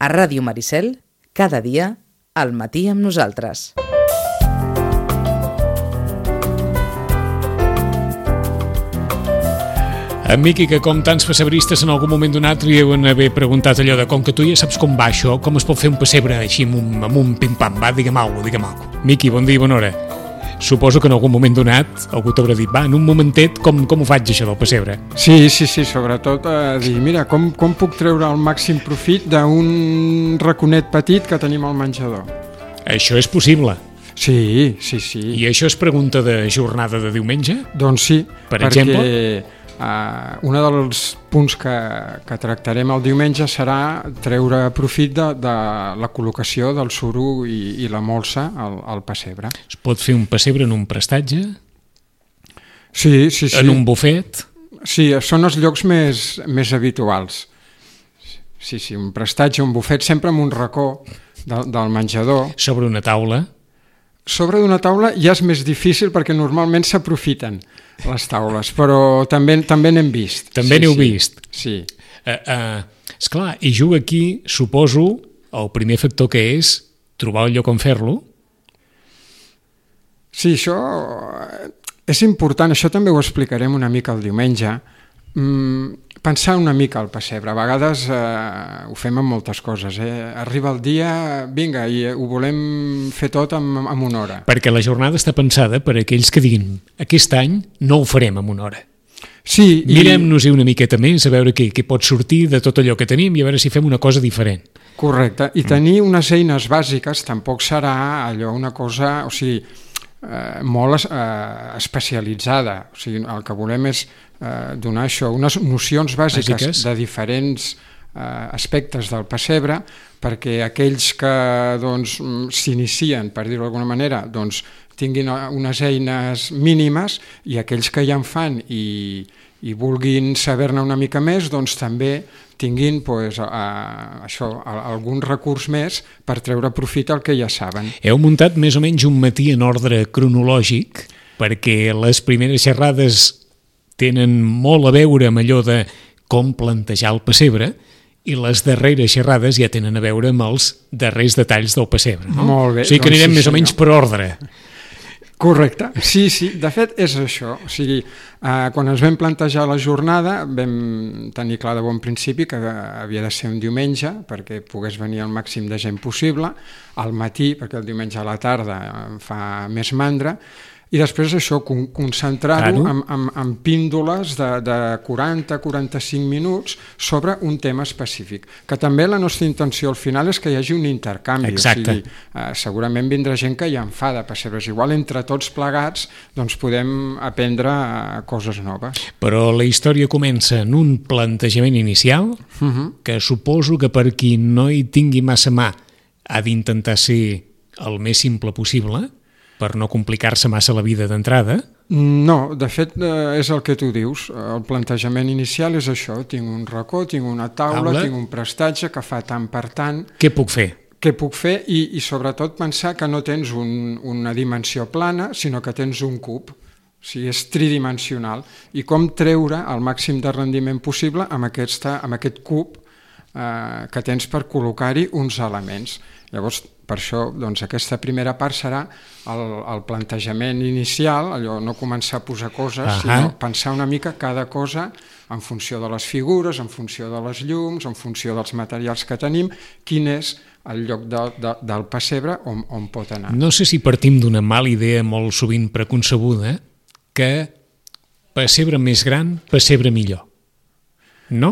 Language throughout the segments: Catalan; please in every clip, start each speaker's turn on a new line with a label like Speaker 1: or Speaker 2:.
Speaker 1: A Ràdio Maricel, cada dia, al matí amb nosaltres.
Speaker 2: En Miqui, que com tants pessebristes en algun moment donat li deuen haver preguntat allò de com que tu ja saps com va això, com es pot fer un pessebre així amb un pim-pam, va, digue'm alguna cosa. Miqui, bon dia i bona hora. Suposo que en algun moment donat algú t'haurà dit, va, en un momentet, com ho faig això del pessebre?
Speaker 3: Sí, sobretot dir, mira, com puc treure el màxim profit d'un raconet petit que tenim al menjador?
Speaker 2: Això és possible.
Speaker 3: Sí.
Speaker 2: I això és pregunta de jornada de diumenge?
Speaker 3: Doncs sí,
Speaker 2: per exemple?
Speaker 3: Un dels punts que tractarem el diumenge serà treure profit de la col·locació del suro i la molsa al pessebre.
Speaker 2: Es pot fer un pessebre en un prestatge?
Speaker 3: Sí.
Speaker 2: En un bufet?
Speaker 3: Sí, són els llocs més habituals. Sí, un prestatge, un bufet, sempre en un racó del menjador.
Speaker 2: Sobre una taula?
Speaker 3: Sobre d'una taula ja és més difícil perquè normalment s'aprofiten les taules, però també n'hem vist.
Speaker 2: També n'heu vist?
Speaker 3: Sí.
Speaker 2: Esclar, i juga aquí, suposo, el primer factor que és trobar el lloc on fer-lo.
Speaker 3: Sí, això és important, això també ho explicarem una mica el diumenge. Pensar una mica al pessebre, a vegades ho fem amb moltes coses, arriba el dia, vinga, i ho volem fer tot en una hora.
Speaker 2: Perquè la jornada està pensada per a aquells que diguin, aquest any no ho farem en una hora.
Speaker 3: Sí,
Speaker 2: mirem-nos-hi una miqueta més, a veure què pot sortir de tot allò que tenim i a veure si fem una cosa diferent.
Speaker 3: Correcte, i tenir unes eines bàsiques tampoc serà allò una cosa, o sigui, molt especialitzada, o sigui, el que volem és donar això, unes nocions bàsiques de diferents aspectes del pessebre perquè aquells que s'inicien, per dir-ho d'alguna manera, tinguin unes eines mínimes i aquells que ja en fan i vulguin saber-ne una mica més, també tinguin algun recurs més per treure profit al que ja saben.
Speaker 2: Heu muntat més o menys un matí en ordre cronològic perquè les primeres xerrades tenen molt a veure amb allò de com plantejar el pessebre i les darreres xerrades ja tenen a veure amb els darrers detalls del pessebre, no?
Speaker 3: Molt bé.
Speaker 2: O sigui que anirem més o menys per ordre.
Speaker 3: Correcte, sí, de fet és això, o sigui, quan ens vam plantejar la jornada vam tenir clar de bon principi que havia de ser un diumenge perquè pogués venir el màxim de gent possible, al matí perquè el diumenge a la tarda fa més mandra, i després això, concentrar-ho en píndoles de 40-45 minuts sobre un tema específic, que també la nostra intenció al final és que hi hagi un intercanvi.
Speaker 2: Exacte.
Speaker 3: O sigui, segurament vindrà gent que ja en fa de pessebres, igual entre tots plegats podem aprendre coses noves.
Speaker 2: Però la història comença en un plantejament inicial que suposo que per qui no hi tingui massa mà ha d'intentar ser el més simple possible per no complicar-se massa la vida d'entrada?
Speaker 3: No, de fet és el que tu dius, el plantejament inicial és això, tinc un racó, tinc una taula, tinc un prestatge que fa tant per tant.
Speaker 2: Què puc fer?
Speaker 3: Què puc fer i sobretot pensar que no tens una dimensió plana, sinó que tens un cub, o sigui, és tridimensional, i com treure el màxim de rendiment possible amb aquest cub que tens per col·locar-hi uns elements. Llavors, per això, aquesta primera part serà el plantejament inicial, allò no començar a posar coses, sinó pensar una mica cada cosa en funció de les figures, en funció de les llums, en funció dels materials que tenim, quin és el lloc del pessebre on pot anar.
Speaker 2: No sé si partim d'una mala idea molt sovint preconcebuda que pessebre més gran, pessebre millor. No?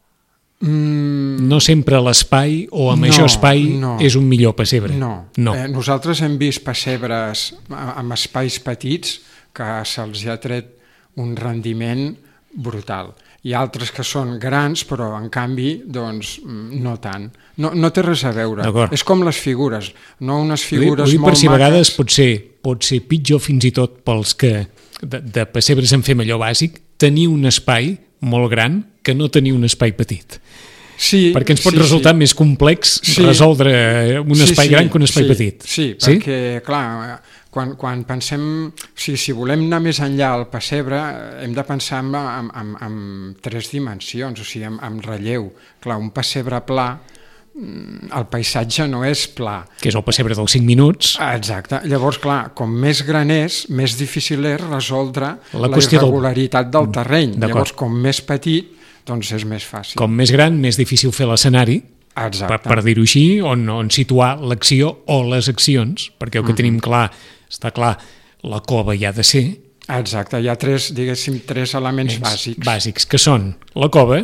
Speaker 2: No sempre l'espai o a major espai és un millor pessebre.
Speaker 3: No. Nosaltres hem vist pessebres amb espais petits que se'ls ha tret un rendiment brutal. Hi ha altres que són grans, però en canvi no tant. No té res a veure. És com les figures, no unes figures molt maques.
Speaker 2: Per si a vegades pot ser pitjor fins i tot pels que de pessebres en fem allò bàsic, tenir un espai molt gran que no tenir un espai petit.
Speaker 3: Sí,
Speaker 2: perquè ens pot resultar més complex resoldre un espai gran que un espai petit.
Speaker 3: Sí, perquè, clar, quan pensem, si volem anar més enllà al pessebre, hem de pensar en tres dimensions, o sigui, en relleu. Clar, un pessebre pla el paisatge no és pla.
Speaker 2: Que és el pessebre dels 5 minuts.
Speaker 3: Exacte. Llavors, clar, com més gran és, més difícil és resoldre la
Speaker 2: qüestió
Speaker 3: irregularitat del terreny.
Speaker 2: D'acord.
Speaker 3: Llavors, com més petit, doncs és més fàcil.
Speaker 2: Com més gran, més difícil fer l'escenari, per dir-ho així, on situar l'acció o les accions, perquè el que tenim clar, està clar, la cova hi ha de ser.
Speaker 3: Exacte, hi ha tres elements bàsics.
Speaker 2: Bàsics, que són la cova,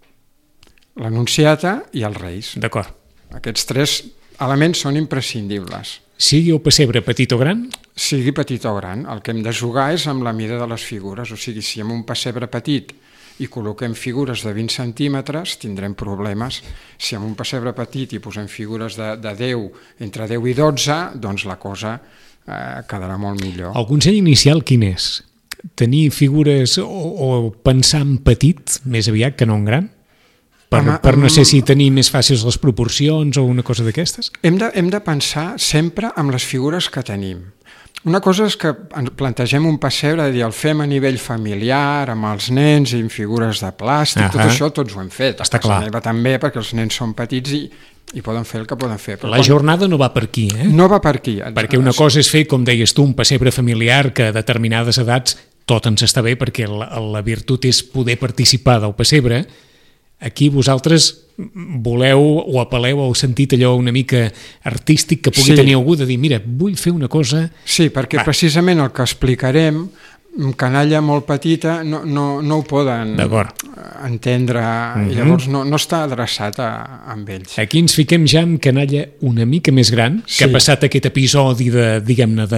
Speaker 3: l'Anunciata i els Reis.
Speaker 2: d'acord.
Speaker 3: Aquests 3 elements són imprescindibles.
Speaker 2: Sigui el pessebre petit o gran?
Speaker 3: Sigui petit o gran. El que hem de jugar és amb la mida de les figures. O sigui, si en un pessebre petit i col·loquem figures de 20 centímetres, tindrem problemes. Si en un pessebre petit hi posem figures de 10, entre 10 i 12, doncs la cosa quedarà molt millor.
Speaker 2: El consell inicial quin és? Tenir figures o pensar en petit més aviat que no en gran? Per no sé si tenir més fàcils les proporcions o una cosa d'aquestes?
Speaker 3: Hem de pensar sempre amb les figures que tenim. Una cosa és que ens plantegem un pessebre, de dir, el fem a nivell familiar, amb els nens i amb figures de plàstic, tot això tots ho hem fet.
Speaker 2: Està clar.
Speaker 3: A casa meva també, perquè els nens són petits i poden fer el que poden fer.
Speaker 2: Però la jornada no va per aquí, eh?
Speaker 3: No va per aquí.
Speaker 2: Perquè una cosa és fer, com deies tu, un pessebre familiar que a determinades edats tot ens està bé, perquè la virtut és poder participar del pessebre. Aquí vosaltres voleu o apel·leu al sentit allò una mica artístic que pugui tenir algú de dir, mira, vull fer una cosa...
Speaker 3: Sí, perquè precisament el que explicarem, canalla molt petita, no ho poden entendre, i llavors no està adreçat amb ells.
Speaker 2: Aquí ens fiquem ja amb canalla una mica més gran, que ha passat aquest episodi diguem-ne,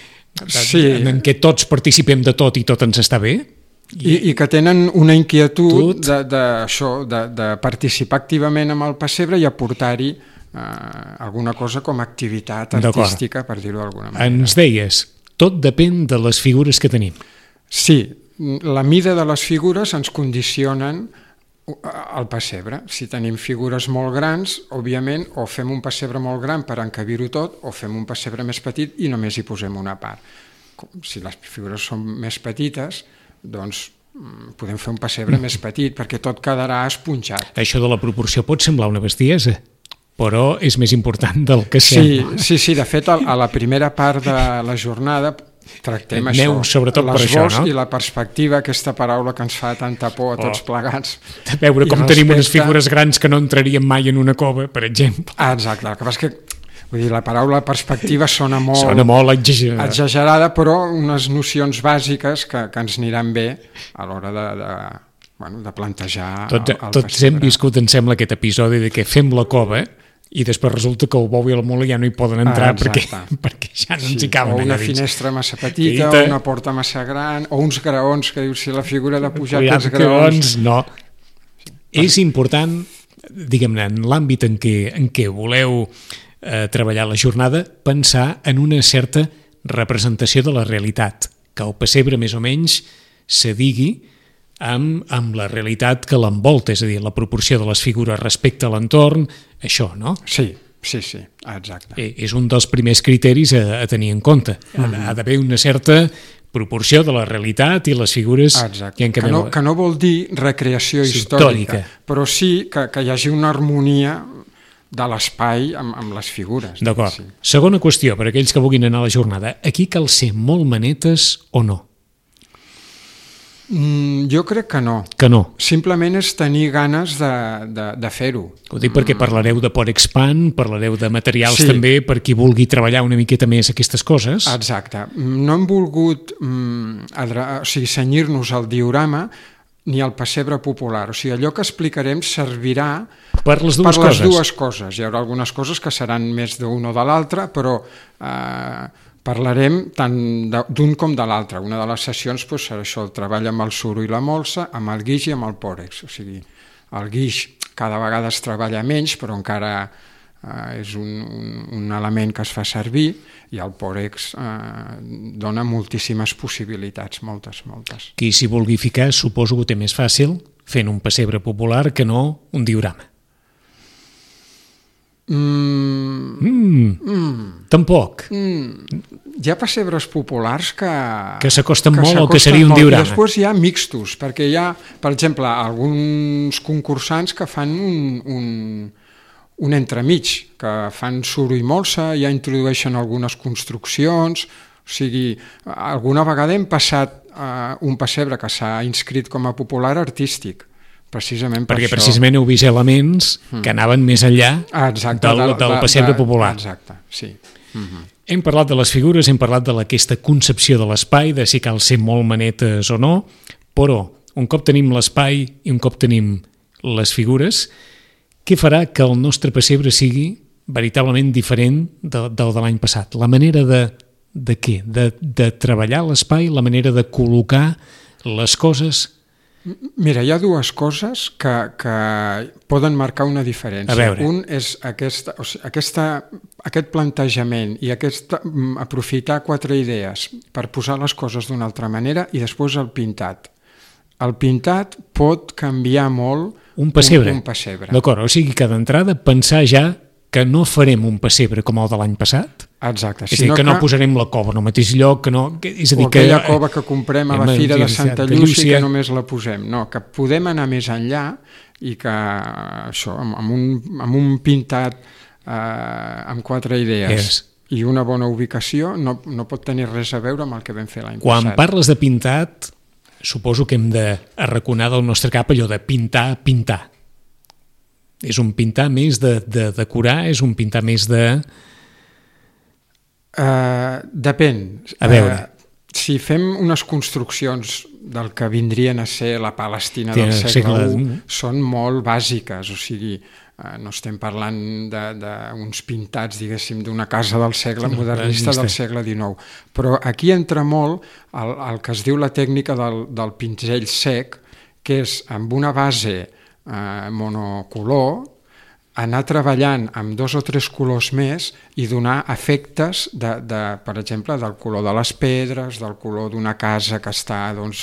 Speaker 2: en què tots participem de tot i tot ens està bé.
Speaker 3: I que tenen una inquietud de participar activament amb el pessebre i aportar-hi alguna cosa com a activitat artística, per dir-ho d'alguna manera.
Speaker 2: Ens deies, tot depèn de les figures que tenim.
Speaker 3: Sí, la mida de les figures ens condicionen el pessebre. Si tenim figures molt grans, òbviament, o fem un pessebre molt gran per encabir-ho tot, o fem un pessebre més petit i només hi posem una part. Si les figures són més petites, doncs podem fer un pessebre més petit perquè tot quedarà esponjat.
Speaker 2: Això de la proporció pot semblar una bestiesa, però és més important del que sembla.
Speaker 3: Sí, de fet a la primera part de la jornada tractem això,
Speaker 2: l'esbós
Speaker 3: i la perspectiva, aquesta paraula que ens fa tanta por a tots plegats.
Speaker 2: De veure com tenim unes figures grans que no entrarien mai en una cova, per exemple.
Speaker 3: Exacte, el que passa és que vull dir, la paraula perspectiva sona molt
Speaker 2: exagerada,
Speaker 3: però unes nocions bàsiques que ens aniran bé a l'hora de plantejar el pessebre.
Speaker 2: Tots hem viscut, em sembla, aquest episodi de que fem la cova i després resulta que el bou i la mula ja no hi poden entrar perquè ja no ens hi caben.
Speaker 3: O una finestra massa petita, o una porta massa gran, o uns graons que dius, si la figura de pujar aquests graons...
Speaker 2: No. És important, diguem-ne, en l'àmbit en què voleu treballar la jornada, pensar en una certa representació de la realitat, que el pessebre més o menys s'adigui amb la realitat que l'envolta, és a dir, la proporció de les figures respecte a l'entorn, això, no?
Speaker 3: Sí, exacte.
Speaker 2: És un dels primers criteris a tenir en compte. Ha d'haver una certa proporció de la realitat i les figures...
Speaker 3: Exacte, que no vol dir recreació històrica, però sí que hi hagi una harmonia de l'espai amb les figures.
Speaker 2: D'acord. Segona qüestió, per aquells que vulguin anar a la jornada. Aquí cal ser molt manetes o no?
Speaker 3: Jo crec que no.
Speaker 2: Que no?
Speaker 3: Simplement és tenir ganes de fer-ho.
Speaker 2: Ho dic perquè parlareu de Porexpan, parlareu de materials també per qui vulgui treballar una miqueta més aquestes coses.
Speaker 3: Exacte. No hem volgut cenyir-nos al diorama ni al pessebre popular. O sigui, allò que explicarem servirà
Speaker 2: per les dues
Speaker 3: coses. Hi haurà algunes coses que seran més d'un o de l'altre, però parlarem tant d'un com de l'altre. Una de les sessions serà això, el treball amb el suro i la molsa, amb el guix i amb el pòrex. O sigui, el guix cada vegada es treballa menys, però encara és un element que es fa servir, i el pòrex dona moltíssimes possibilitats, moltes.
Speaker 2: Qui s'hi vulgui ficar suposo que ho té més fàcil fent un pessebre popular que no un diorama. Tampoc.
Speaker 3: Hi ha pessebres populars
Speaker 2: que s'acosten molt al que seria un diorama.
Speaker 3: I després hi ha mixtos, perquè hi ha, per exemple, alguns concursants que fan un entremig, que fan suro i molsa, ja introdueixen algunes construccions, o sigui, alguna vegada hem passat un pessebre que s'ha inscrit com a popular artístic, precisament per
Speaker 2: perquè
Speaker 3: això.
Speaker 2: precisament heu vist elements que anaven més enllà del pessebre popular.
Speaker 3: Exacte, sí.
Speaker 2: Hem parlat de les figures, hem parlat d'aquesta concepció de l'espai, de si cal ser molt manetes o no, però un cop tenim l'espai i un cop tenim les figures, què farà que el nostre pessebre sigui veritablement diferent del de l'any passat? La manera de què? De treballar l'espai, la manera de col·locar les coses?
Speaker 3: Mira, hi ha dues coses que poden marcar una diferència.
Speaker 2: A veure.
Speaker 3: Un és aquest plantejament i aprofitar 4 idees per posar les coses d'una altra manera i després el pintat. El pintat pot canviar molt
Speaker 2: un pessebre.
Speaker 3: Un pessebre.
Speaker 2: D'acord, o sigui que d'entrada pensar ja que no farem un pessebre com el de l'any passat.
Speaker 3: Exacte.
Speaker 2: És a dir, que no posarem la cova en el mateix lloc, que no... És a dir,
Speaker 3: o aquella cova que comprem a la Fira de Santa Llúcia que només la posem. No, que podem anar més enllà i que això, amb un pintat amb 4 idees i una bona ubicació no pot tenir res a veure amb el que vam fer l'any passat.
Speaker 2: Quan parles de pintat, suposo que hem d'arraconar del nostre cap allò de pintar. És un pintar més de decorar, és un pintar més de...
Speaker 3: Depèn.
Speaker 2: A veure.
Speaker 3: Si fem unes construccions del que vindrien a ser la Palestina del segle I, són molt bàsiques, o sigui, no estem parlant d'uns pintats, diguéssim, d'una casa del segle modernista del segle XIX. Però aquí entra molt el que es diu la tècnica del pinzell sec, que és amb una base monocolor, anar treballant amb 2 o 3 colors més i donar efectes, per exemple, del color de les pedres, del color d'una casa que està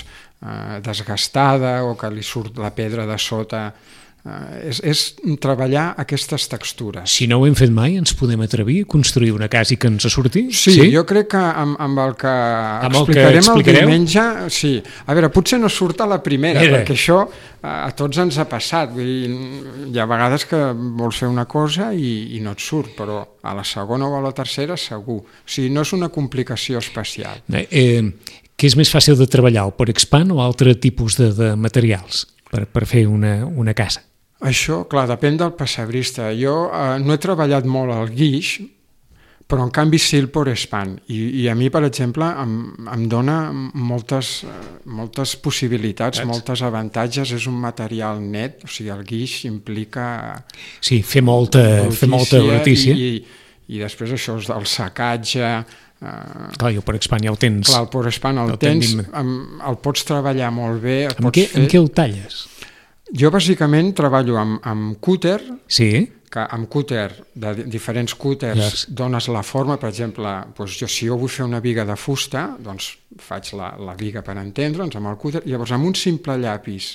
Speaker 3: desgastada o que li surt la pedra de sota. És treballar aquestes textures.
Speaker 2: Si no ho hem fet mai, ens podem atrevir a construir una casa i que ens surti?
Speaker 3: Sí, jo crec que amb el que explicarem el diumenge, sí. A veure, potser no surt a la primera, perquè això a tots ens ha passat. Vull dir, hi ha vegades que vols fer una cosa i no et surt, però a la segona o a la tercera segur. O sigui, no és una complicació especial.
Speaker 2: Què és més fàcil de treballar, el Porexpan o altre tipus de materials per fer una casa?
Speaker 3: Això, clar, depèn del pessebrista. Jo no he treballat molt al guix, però en canvi sí el Porexpan. I a mi, per exemple, em dona moltes possibilitats, moltes avantatges. És un material net, o sigui, el guix implica...
Speaker 2: Sí, fer molta brutícia.
Speaker 3: I després això, el secatge...
Speaker 2: Clar, i el Porexpan ja el tens.
Speaker 3: Clar, el Porexpan el tens, el pots treballar molt bé.
Speaker 2: Amb què el talles?
Speaker 3: Jo bàsicament treballo amb cúter,
Speaker 2: sí.
Speaker 3: Que amb cúter, de diferents cúters, dones la forma. Per exemple, si jo vull fer una viga de fusta, doncs faig la viga, per entendre'ns, amb el cúter. Llavors, amb un simple llapis,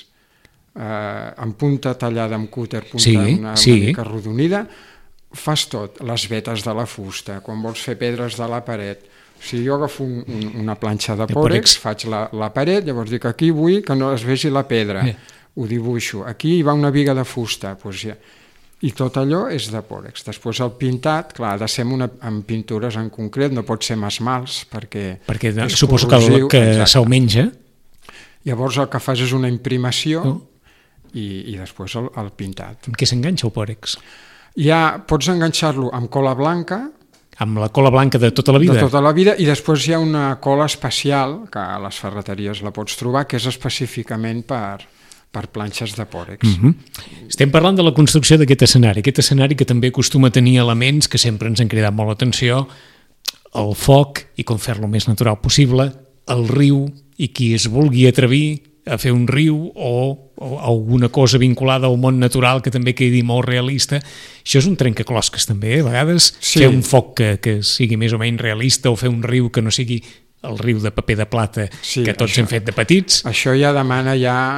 Speaker 3: amb punta tallada amb cúter, una mica arrodonida, fas tot, les vetes de la fusta, quan vols fer pedres de la paret. O sigui, jo agafo una planxa de pòrex, faig la paret, llavors dic, aquí vull que no es vegi la pedra, ho dibuixo. Aquí hi va una viga de fusta, i tot allò és de pòrex. Després el pintat, clar, ha de ser amb pintures en concret, no pot ser amb esmalts, perquè
Speaker 2: suposo que se'l menja.
Speaker 3: Llavors el que fas és una imprimació i després el pintat.
Speaker 2: Amb què s'enganxa el pòrex?
Speaker 3: Ja pots enganxar-lo amb cola blanca.
Speaker 2: Amb la cola blanca de tota la vida?
Speaker 3: De tota la vida, i després hi ha una cola especial, que a les ferreteries la pots trobar, que és específicament per planxes de pòrex.
Speaker 2: Estem parlant de la construcció d'aquest escenari que també acostuma a tenir elements que sempre ens han cridat molt l'atenció, el foc i com fer-lo més natural possible, el riu i qui es vulgui atrevir a fer un riu o alguna cosa vinculada al món natural que també quedi molt realista. Això és un trencaclosques també, a vegades fer un foc que sigui més o menys realista o fer un riu que no sigui el riu de paper de plata que tots hem fet de petits.
Speaker 3: Això ja demana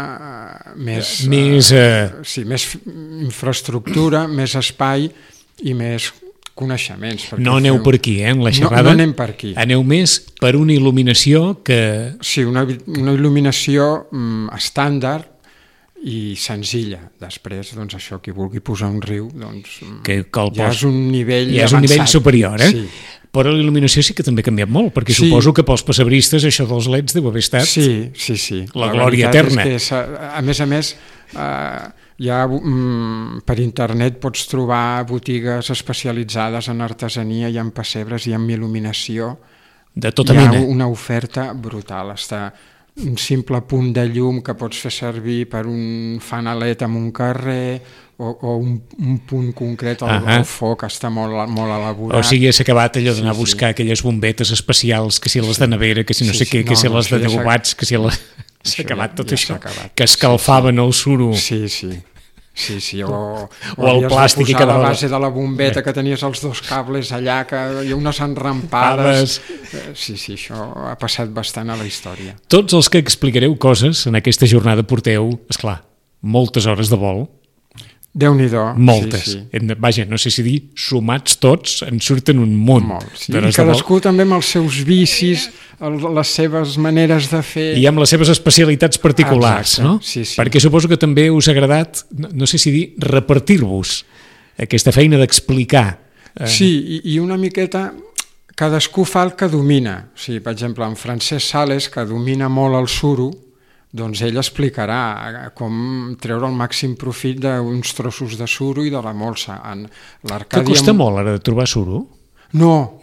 Speaker 3: més infraestructura, més espai i més coneixements.
Speaker 2: No aneu per aquí, en la xerrada.
Speaker 3: No anem per aquí.
Speaker 2: Aneu més per una il·luminació que...
Speaker 3: Sí, una il·luminació estàndard i senzilla. Després, doncs això, qui vulgui posar un riu, doncs
Speaker 2: ja
Speaker 3: és un nivell
Speaker 2: ja és un nivell superior,
Speaker 3: Sí.
Speaker 2: Però la il·luminació sí que també ha canviat molt, perquè suposo que pels passebristes això dels leds deu haver estat la glòria eterna.
Speaker 3: És que, a més, ja per internet pots trobar botigues especialitzades en artesania i en pessebres i en il·luminació.
Speaker 2: De tota mena.
Speaker 3: Hi ha una oferta brutal. Està un simple punt de llum que pots fer servir per un fanalet en un carrer o un punt concret al foc està molt elaborat.
Speaker 2: O sigui, s'ha acabat allò d'anar a buscar aquelles bombetes especials, que si les de nevera, que si no sé què, que si les de degobats, que si s'ha acabat tot això, que escalfaven el suro.
Speaker 3: Sí, o
Speaker 2: el plàstic
Speaker 3: i cada la base de la bombeta que tenies els dos cables allà, que hi ha unes enrampades. Sí, això ha passat bastant a la història.
Speaker 2: Tots els que explicareu coses en aquesta jornada porteu, esclar, moltes hores de vol.
Speaker 3: Déu-n'hi-do.
Speaker 2: Moltes. Sí. Vaja, no sé si dir, sumats tots, en surten un munt.
Speaker 3: I cadascú també amb els seus vicis, les seves maneres de fer...
Speaker 2: I amb les seves especialitats particulars, no?
Speaker 3: Sí.
Speaker 2: Perquè suposo que també us ha agradat, no sé si dir, repartir-vos aquesta feina d'explicar.
Speaker 3: Sí, i una miqueta cadascú fa el que domina. O sigui, per exemple, en Francesc Sales, que domina molt el suro, doncs ell explicarà com treure el màxim profit d'uns trossos de suro i de la molsa.
Speaker 2: Que costa molt ara de trobar suro?
Speaker 3: No.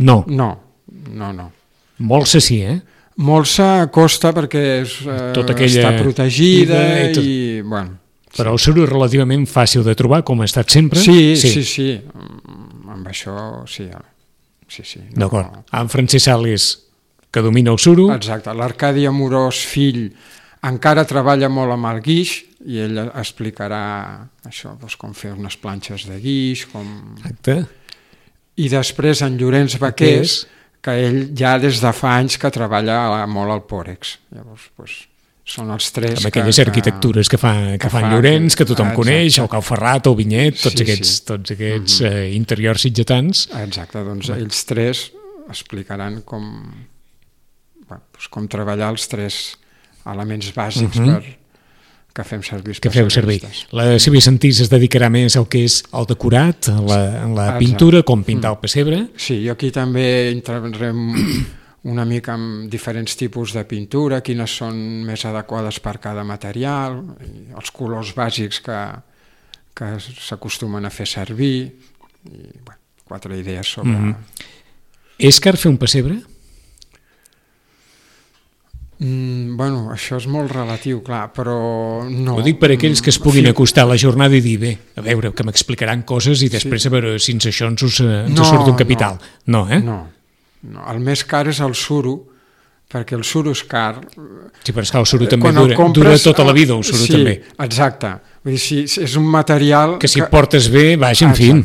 Speaker 2: Molsa sí,
Speaker 3: Molsa costa perquè està protegida i... Bueno,
Speaker 2: però el suro és relativament fàcil de trobar, com ha estat sempre?
Speaker 3: Sí. Amb això, sí.
Speaker 2: D'acord. En Francesc Sales, que domina el suro.
Speaker 3: Exacte. L'Arcadi Amorós, fill, encara treballa molt amb el guix i ell explicarà això, com fer unes planxes de guix,
Speaker 2: Exacte.
Speaker 3: I després en Llorenç Baqués, que ell ja des de fa anys que treballa molt al Pòrex. Llavors, són els tres...
Speaker 2: Amb aquelles arquitectures que fan Llorenç, que tothom coneix, el Cau Ferrat, el Vinyet, tots aquests interiors sitgetans.
Speaker 3: Exacte, doncs ells tres explicaran com treballar els tres elements bàsics que fem servir.
Speaker 2: La Sílvia Santís es dedicarà més al que és el decorat, la pintura, com pintar el pessebre.
Speaker 3: Sí, jo aquí també intervendrem una mica amb diferents tipus de pintura, quines són més adequades per cada material, els colors bàsics que s'acostumen a fer servir, i 4 idees sobre...
Speaker 2: És car fer un pessebre?
Speaker 3: Bueno, això és molt relatiu, clar, però no...
Speaker 2: Ho dic per aquells que es puguin acostar a la jornada i dir, bé, a veure, que m'explicaran coses i després a veure si això ens surt un capital. No,
Speaker 3: No, el més car és el suro, perquè el suro és car.
Speaker 2: Sí, però el suro també dura tota la vida, el suro també.
Speaker 3: Sí, exacte. Vull dir, si és un material...
Speaker 2: Que si portes bé, vaja, en fi,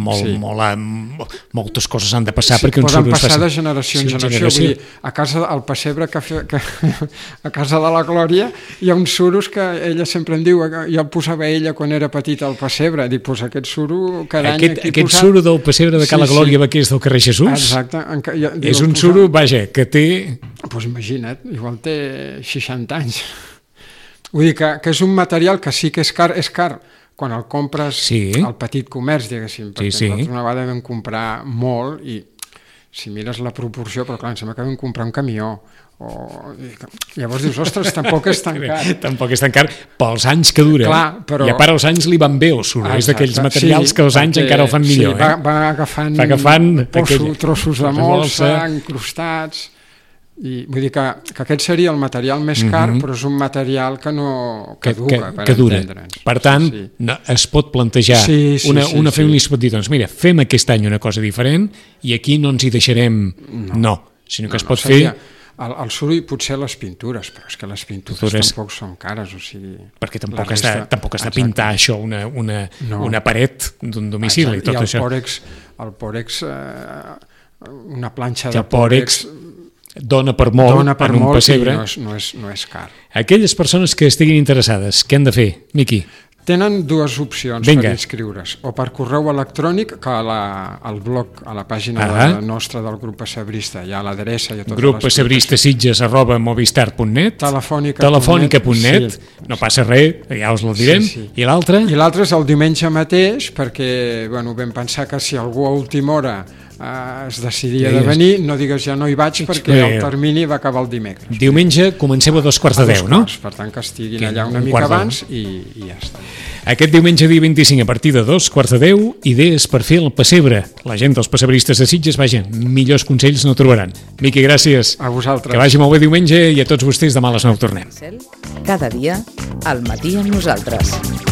Speaker 2: moltes coses han de passar perquè un suro
Speaker 3: es faci... Poden passar de generació en generació. Vull dir, a casa, al pessebre a casa de la Glòria hi ha uns suros que ella sempre em diu, ja el posava ella quan era petita al pessebre, dic, doncs aquest suro cada any aquí
Speaker 2: aquest suro del pessebre de Cala Glòria Baqués del carrer Jesús?
Speaker 3: Exacte.
Speaker 2: És un suro, vaja, que té...
Speaker 3: Doncs imagina't, igual té 60 anys. Vull dir que és un material que sí que és car quan el compres al petit comerç, diguéssim, perquè nosaltres una vegada vam comprar molt i si mires la proporció, però clar, em sembla que vam comprar un camió. Llavors dius, ostres, tampoc és tan car.
Speaker 2: Tampoc és tan car pels anys que dura.
Speaker 3: Clar,
Speaker 2: i a part els anys li van bé el suro, és d'aquells materials que els anys encara el fan millor.
Speaker 3: Va agafant trossos de molsa, encrustats... I vull dir que aquest seria el material més car, però és un material que dura, per entendre'ns.
Speaker 2: Per tant, es pot plantejar, una família es pot dir, doncs mira, fem aquest any una cosa diferent i aquí no ens hi deixarem, sinó que es pot fer...
Speaker 3: El suro i potser les pintures, però és que les pintures tampoc són cares, o sigui...
Speaker 2: Perquè tampoc està pintar això una paret d'un domicili i tot això.
Speaker 3: I el pòrex, una planxa de pòrex...
Speaker 2: Dona per molt en un pessebre.
Speaker 3: No és car.
Speaker 2: Aquelles persones que estiguin interessades, què han de fer, Miqui?
Speaker 3: Tenen dues opcions
Speaker 2: Vinga.
Speaker 3: per inscriure's, o per correu electrònic, que al blog, a la pàgina nostra del grup pessebrista, hi ha l'adreça i totes
Speaker 2: Grup pessebristesitges@movistar.net, telefònica.net, no passa res, ja us la direm, i l'altre?
Speaker 3: I l'altre és el diumenge mateix, perquè vam pensar que si algú a última hora es decidia de venir, no digues ja no hi vaig perquè el termini va acabar el dimecres.
Speaker 2: Diumenge comenceu a 9:45, no?
Speaker 3: Per tant que estiguin allà una mica abans i ja està.
Speaker 2: Aquest diumenge dia 25 a partir de 9:45, idees per fer el pessebre. La gent dels pessebristes de Sitges, vaja, millors consells no trobaran. Miqui, gràcies.
Speaker 3: A vosaltres.
Speaker 2: Que vagi molt bé diumenge i a tots vostès demà a les 9 tornem.
Speaker 1: Cada dia al matí amb nosaltres.